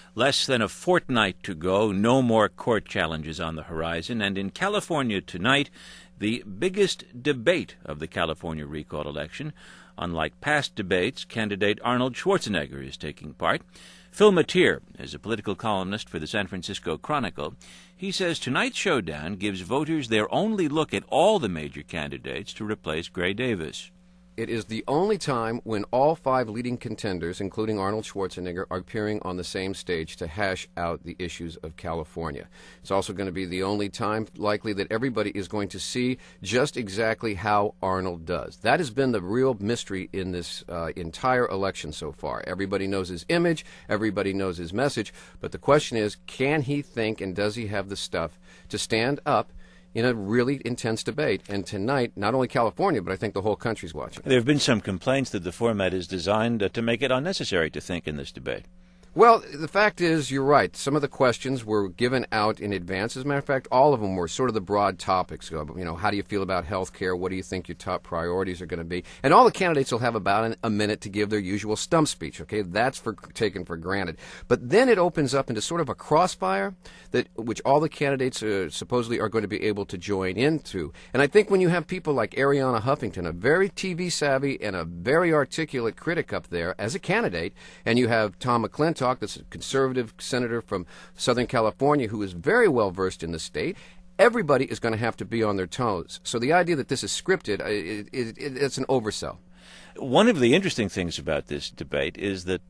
Less than a fortnight to go, no more court challenges on the horizon, and in California tonight, the biggest debate of the California recall election. Unlike past debates, candidate Arnold Schwarzenegger is taking part. Phil Matier is a political columnist for the San Francisco Chronicle. He says tonight's showdown gives voters their only look at all the major candidates to replace Gray Davis. It is the only time when all five leading contenders, including Arnold Schwarzenegger, are appearing on the same stage to hash out the issues of California. It's also going to be the only time, likely, that everybody is going to see just exactly how Arnold does. That has been the real mystery in this entire election so far. Everybody knows his image, everybody knows his message, but the question is, can he think and does he have the stuff to stand up in a really intense debate? And tonight, not only California, but I think the whole country's watching. There have been some complaints that the format is designed to make it unnecessary to think in this debate. Well, the fact is, you're right. Some of the questions were given out in advance. As a matter of fact, all of them were sort of the broad topics. You know, how do you feel about health care? What do you think your top priorities are going to be? And all the candidates will have about a minute to give their usual stump speech, okay? That's taken for granted. But then it opens up into sort of a crossfire which all the candidates supposedly are going to be able to join into. And I think when you have people like Arianna Huffington, a very TV savvy and a very articulate critic up there as a candidate, and you have Tom McClintock, that's a conservative senator from Southern California who is very well versed in the state, everybody is going to have to be on their toes. So the idea that this is scripted, it's an oversell. One of the interesting things about this debate is that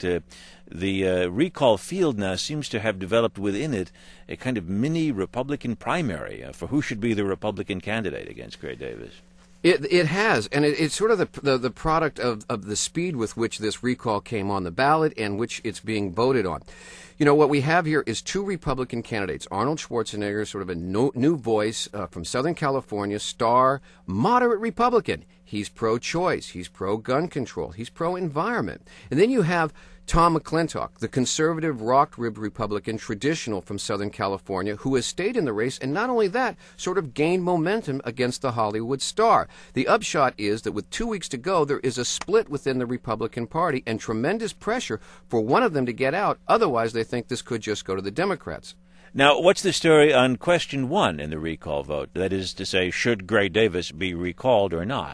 the recall field now seems to have developed within it a kind of mini Republican primary for who should be the Republican candidate against Gray Davis. It has, and it's sort of the product of the speed with which this recall came on the ballot and which it's being voted on. You know, what we have here is two Republican candidates. Arnold Schwarzenegger, sort of a new voice from Southern California, star, moderate Republican. He's pro-choice. He's pro-gun control. He's pro-environment. And then you have Tom McClintock, the conservative, rock-ribbed Republican, traditional from Southern California, who has stayed in the race, and not only that, sort of gained momentum against the Hollywood star. The upshot is that with 2 weeks to go, there is a split within the Republican Party and tremendous pressure for one of them to get out. Otherwise, they think this could just go to the Democrats. Now, what's the story on question one in the recall vote? That is to say, should Gray Davis be recalled or not?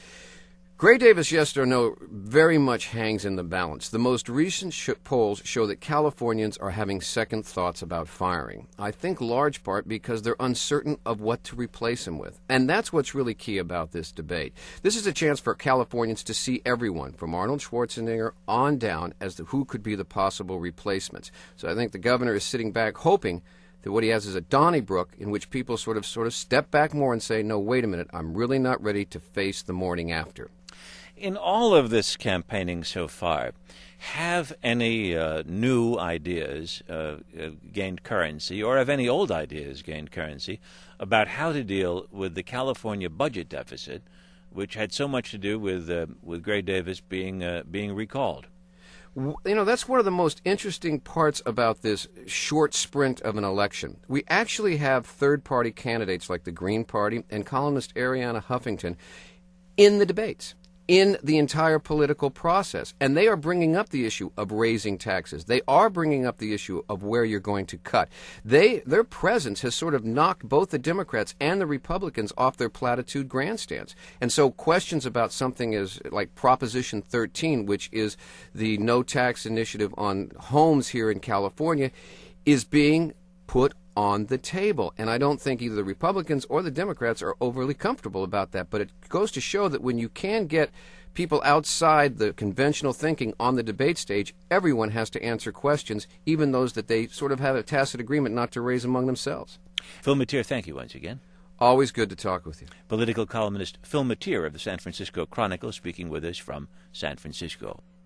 Gray Davis, yes or no, very much hangs in the balance. The most recent polls show that Californians are having second thoughts about firing. I think large part because they're uncertain of what to replace him with. And that's what's really key about this debate. This is a chance for Californians to see everyone, from Arnold Schwarzenegger on down, as to who could be the possible replacements. So I think the governor is sitting back hoping that what he has is a Donnybrook in which people sort of step back more and say, no, wait a minute, I'm really not ready to face the morning after. In all of this campaigning so far, have any new ideas gained currency, or have any old ideas gained currency, about how to deal with the California budget deficit, which had so much to do with Gray Davis being recalled? You know, that's one of the most interesting parts about this short sprint of an election. We actually have third-party candidates like the Green Party and columnist Arianna Huffington in the debates, in the entire political process. And they are bringing up the issue of raising taxes. They are bringing up the issue of where you're going to cut. Their presence has sort of knocked both the Democrats and the Republicans off their platitude grandstands. And so questions about something as like Proposition 13, which is the no tax initiative on homes here in California, is being put on the table. And I don't think either the Republicans or the Democrats are overly comfortable about that. But it goes to show that when you can get people outside the conventional thinking on the debate stage, everyone has to answer questions, even those that they sort of have a tacit agreement not to raise among themselves. Phil Matier, thank you once again. Always good to talk with you. Political columnist Phil Matier of the San Francisco Chronicle speaking with us from San Francisco.